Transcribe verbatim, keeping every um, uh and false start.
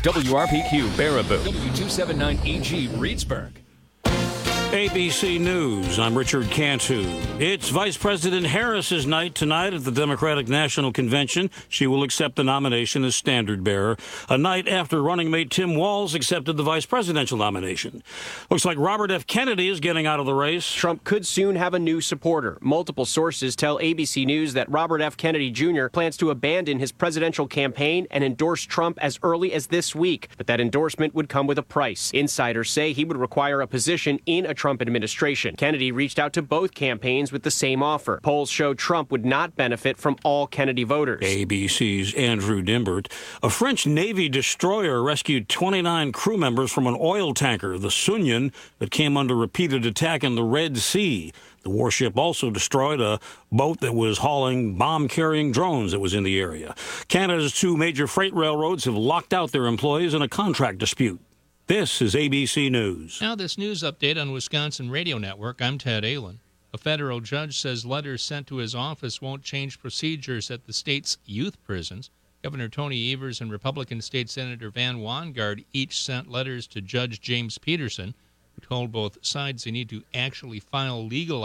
W R P Q Baraboo, W two seventy-nine E G Reedsburg. A B C News, I'm Richard Cantu. It's Vice President Harris's night tonight at the Democratic National Convention. She will accept the nomination as standard bearer, a night after running mate Tim Walz accepted the vice presidential nomination. Looks like Robert F. Kennedy is getting out of the race. Trump could soon have a new supporter. Multiple sources tell A B C News that Robert F. Kennedy Junior plans to abandon his presidential campaign and endorse Trump as early as this week, but that endorsement would come with a price. Insiders say he would require a position in a Trump administration. Kennedy reached out to both campaigns with the same offer. Polls show Trump would not benefit from all Kennedy voters. A B C's Andrew Dimbert. A French Navy destroyer rescued twenty-nine crew members from an oil tanker, the Sunyan, that came under repeated attack in the Red Sea. The warship also destroyed a boat that was hauling bomb-carrying drones that was in the area. Canada's two major freight railroads have locked out their employees in a contract dispute. This is A B C News. Now this news update on Wisconsin Radio Network. I'm Ted Allen. A federal judge says letters sent to his office won't change procedures at the state's youth prisons. Governor Tony Evers and Republican State Senator Van Wangard each sent letters to Judge James Peterson, who told both sides they need to actually file legal